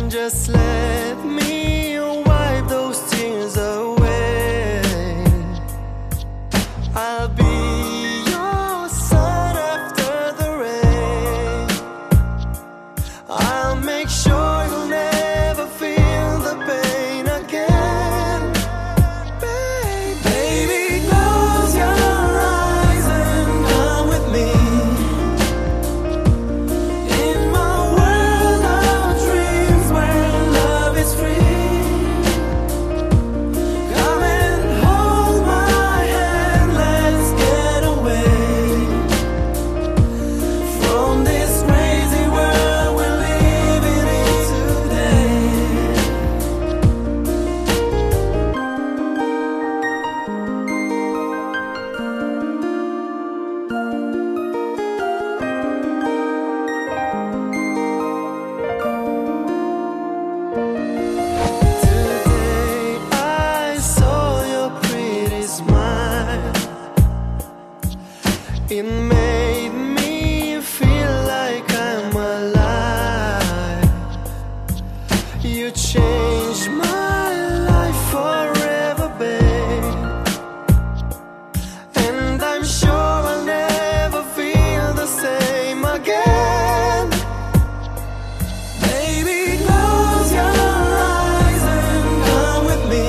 Just let me wipe those tears away. I'll be your sun after the rain. I'll make sure you'll never feel the pain again. Baby, close your eyes and come with me. It made me feel like I'm alive. You changed my life forever, babe. And I'm sure I'll never feel the same again. Baby, close your eyes and come with me.